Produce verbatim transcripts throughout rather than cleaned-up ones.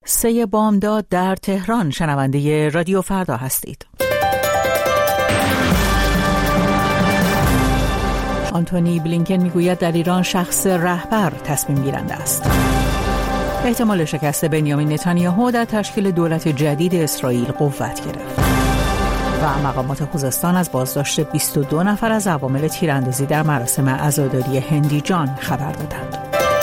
سه بامداد در تهران. شنونده رادیو فردا هستید. آنتونی بلینکن میگوید در ایران شخص رهبر تصمیم گیرنده است. احتمال شکست بنیامین نتانیاهو در تشکیل دولت جدید اسرائیل قوت گرفت. و مقامات خوزستان از بازداشت بیست و دو نفر از عوامل تیراندازی در مراسم عزاداری هندیجان خبر دادند.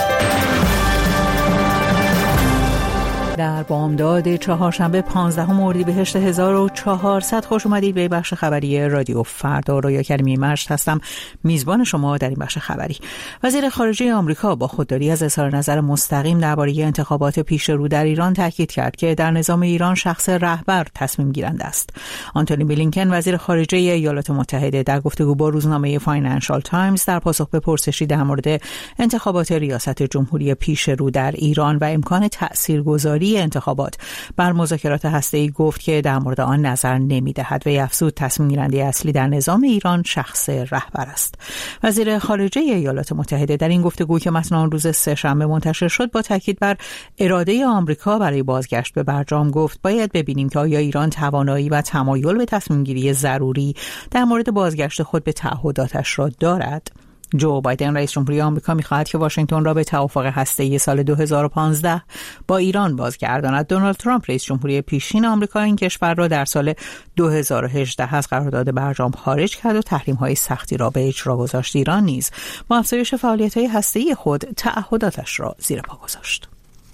در بامداد چهارشنبه پانزدهم اردیبهشت هزار و چهارصد خوش اومدید به بخش خبری رادیو فردا. رویا کریمی مشت هستم، میزبان شما در این بخش خبری. وزیر خارجه آمریکا با خودداری از اظهار نظر مستقیم درباره انتخابات پیش رو در ایران تاکید کرد که در نظام ایران شخص رهبر تصمیم گیرنده است. آنتونی بلینکن وزیر خارجه ایالات متحده در گفتگو با روزنامه فاینانشال تایمز در پاسخ به پرسشی در مورد انتخابات ریاست جمهوری پیش رو در ایران و امکان تاثیرگذاری انتخابات بر مذاکرات هسته‌ای گفت که در مورد آن نظر نمی‌دهد و افزود تصمیم گیرنده اصلی در نظام ایران شخص رهبر است. وزیر خارجه ایالات متحده در این گفتگو که متن آن روز سه‌شنبه منتشر شد با تاکید بر اراده آمریکا برای بازگشت به برجام گفت باید ببینیم که آیا ایران توانایی و تمایل به تصمیم گیری ضروری در مورد بازگشت خود به تعهداتش را دارد. جو بایدن رئیس جمهوری آمریکا می‌خواهد که واشنگتن را به توافق هسته‌ای سال دو هزار و پانزده با ایران بازگرداند. دونالد ترامپ رئیس جمهوری پیشین آمریکا این کشور را در سال دو هزار و هجده از قرارداد برجام خارج کرد و تحریم‌های سختی را به اجرا گذاشت. ایران نیز با افزایش فعالیت‌های هسته‌ای خود تعهداتش را زیر پا گذاشت.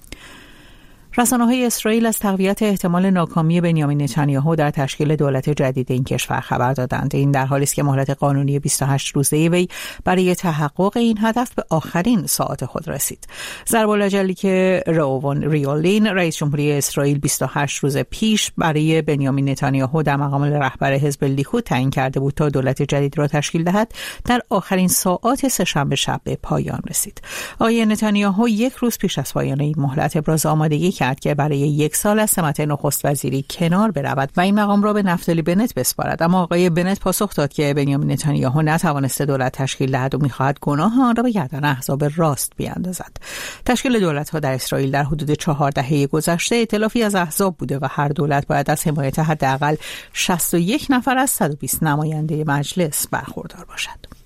رسانه‌های اسرائیل از تقویت احتمال ناکامی بنیامین نتانیاهو در تشکیل دولت جدید این کشور خبر دادند. این در حالی است که مهلت قانونی بیست و هشت روزه وی برای تحقق این هدف به آخرین ساعات خود رسید. ضرب الاجلی که روون ریولین رئیس جمهوری اسرائیل بیست و هشت روز پیش برای بنیامین نتانیاهو در مقام رهبر حزب لیکود تعیین کرده بود تا دولت جدید را تشکیل دهد، در آخرین ساعات سه‌شنبه شب به پایان رسید. آقای نتانیاهو یک روز پیش از پایان این مهلت ابراز آمادگی کرد که برای یک سال از سمت نخست وزیری کنار برود و این مقام را به نفتالی بنت بسپارد، اما آقای بنت پاسخ داد که بنیامین نتانیاهو نتوانسته دولت تشکیل دهد و می‌خواهد گناه آن را به گردن احزاب راست بیاندازد. تشکیل دولت‌ها در اسرائیل در حدود چهار دهه گذشته ائتلافی از احزاب بوده و هر دولت باید از حمایت حداقل شصت و یک نفر از صد و بیست نماینده مجلس برخوردار باشد.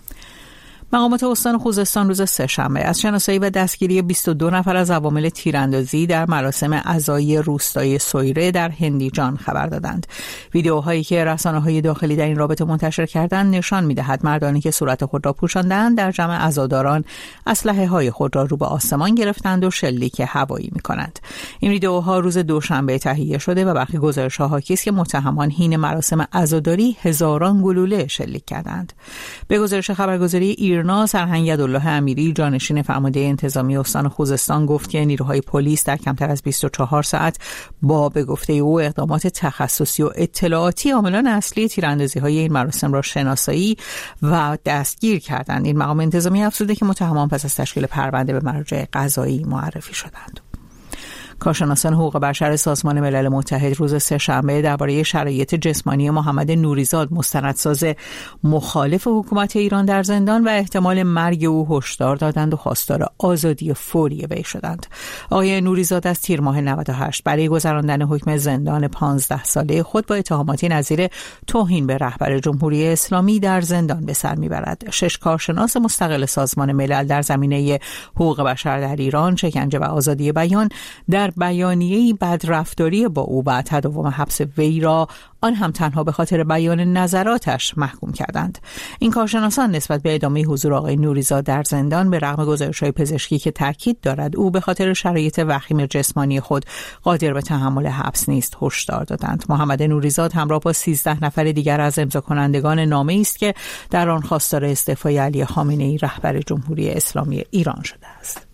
مقامات استان خوزستان روز سه‌شنبه از شناسایی و دستگیری بیست و دو نفر از عوامل تیراندازی در مراسم عزایی روستای سویره در هندیجان خبر دادند. ویدیوهایی که رسانه‌های داخلی در این رابطه منتشر کردند نشان می‌دهد مردانی که صورت خود را پوشاندند در جمع عزاداران اسلحه‌های خود را رو به آسمان گرفتند و شلیک هوایی می‌کنند. این ویدیوها روز دوشنبه تهیه شده و برخی گزارش‌ها حاکی است که متهمان حین مراسم عزاداری هزاران گلوله شلیک کردند. به گزارش خبرگزاری ایرنا سرهنگ عبدالله امیری جانشین فرمانده انتظامی استان خوزستان گفت که نیروهای پلیس در کمتر از بیست و چهار ساعت با به گفته او اقدامات تخصصی و اطلاعاتی عاملان اصلی تیراندازی‌های این مراسم را شناسایی و دستگیر کردند. این مقام انتظامی افزوده که متهمان پس از تشکیل پرونده به مراجع قضایی معرفی شدند. کارشناسان حقوق بشر سازمان ملل متحد روز سه‌شنبه درباره شرایط جسمانی محمد نوریزاد مستندساز مخالف حکومت ایران در زندان و احتمال مرگ او هشدار دادند و خواستار آزادی فوری وی شدند. آقای نوریزاد از تیر ماه نود و هشت برای گذراندن حکم زندان پانزده ساله خود با اتهاماتی نظیر توهین به رهبر جمهوری اسلامی در زندان به سر میبرد. شش کارشناس مستقل سازمان ملل در زمینه حقوق بشر در ایران، شکنجه و آزادی بیان در بیانیه‌ای بدرفتاری با او و تداوم حبس وی را آن هم تنها به خاطر بیان نظراتش محکوم کردند. این کارشناسان نسبت به ادامه حضور آقای نوریزاد در زندان به رغم گزارش‌های پزشکی که تاکید دارد او به خاطر شرایط وخیم جسمانی خود قادر به تحمل حبس نیست هشدار دادند. محمد نوریزاد همراه با سیزده نفر دیگر از امضاکنندگان نامه‌ای است که در آن خواستار استعفای علی خامنه‌ای رهبر جمهوری اسلامی ایران شده است.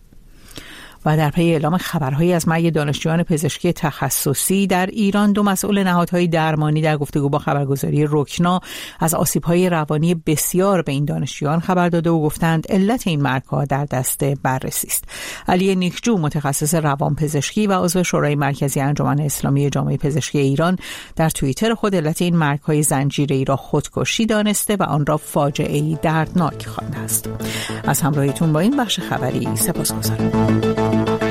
و در پی اعلام خبرهایی از مرگ دانشجویان پزشکی تخصصی در ایران، دو مسئول نهادهای درمانی در گفتگو با خبرگزاری رکنا از آسیب‌های روانی بسیار به این دانشجویان خبر داده و گفتند علت این مرگ‌ها در دست بررسی است. علی نیکجو متخصص روانپزشکی و عضو شورای مرکزی انجمن اسلامی جامعه پزشکی ایران در توییتر خود علت این مرگ‌های زنجیره‌ای را خودکشی دانسته و آن را فاجعه‌ای دردناک خوانده است. از همراهیتون با این بخش خبری سپاسگزارم.